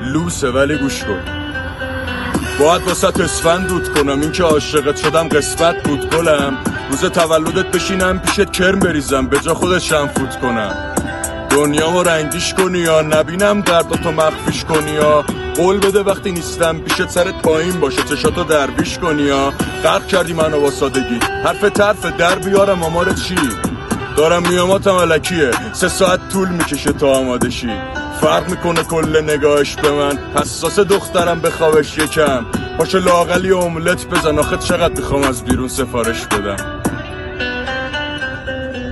لوسه ولی گوش کن. باید واسه اسفند دود کنم، این که عاشقت شدم قسمت بود گلم. روز تولدت بشینم پیشت کرم بریزم، به جا خودت شم فوت کنم. دنیامو رنگیش کنی یا نبینم درداتو مخفیش کنی یا قول بده وقتی نیستم پیشت سرت پایین باشه چشاتو دربیش کنی یا غرق کردی منو با سادگی. حرف طرف در بیارم آمار چی؟ دارم میاماتم علکیه 3 ساعت طول میکشه تا آماده شی. فرق میکنه کل نگاهش به من، حساس دخترم بخوابش یکم. پاشو لااقل یه املت بزن، آخه چقدر میخوام از بیرون سفارش بدم.